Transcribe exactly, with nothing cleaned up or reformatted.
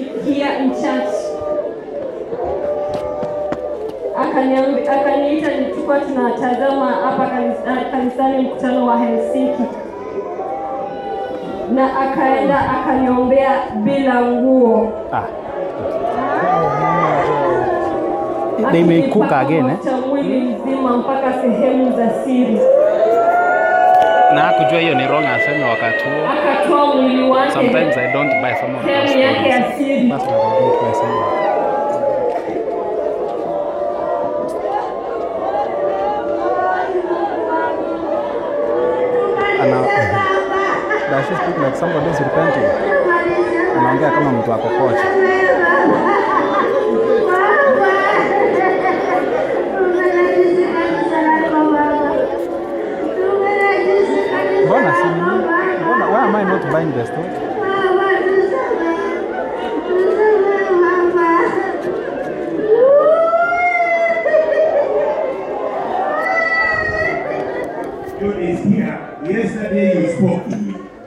here in church. Akaniambia, akaniita, tulikuwa tunatazama hapa kanisani mkutano wa Helsinki. Na akaenda akaniombea bila nguo. Ah. They may cook again, eh? Mwili mzima mpaka sehemu za siri. Na kujua hiyo ni wrong aseme wakati huo. Akatoa mwili wake. Sometimes I don't buy some of those sehemu yake ya siri. That's what I do it myself. Does she speak like somebody is repenting? Anaongea kama mtu ako kocha. Mbona si nini? Mbona why am I not buying the stock? You is here. Yesterday you spoke to me.